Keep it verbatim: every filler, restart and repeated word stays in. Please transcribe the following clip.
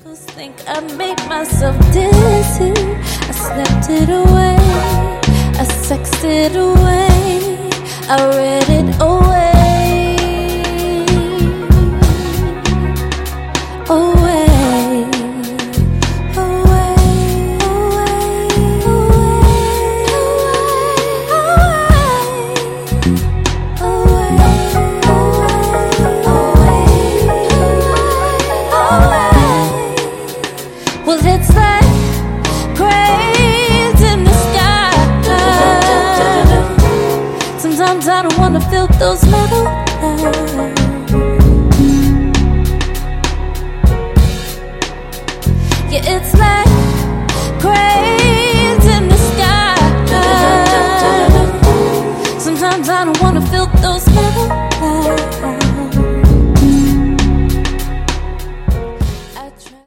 Think I made myself dizzy. I slept it away, I sexed it away, I read it away, away, away, away, away. Well, it's like praise in the sky. Sometimes I don't wanna feel those metal eyes. Yeah, it's like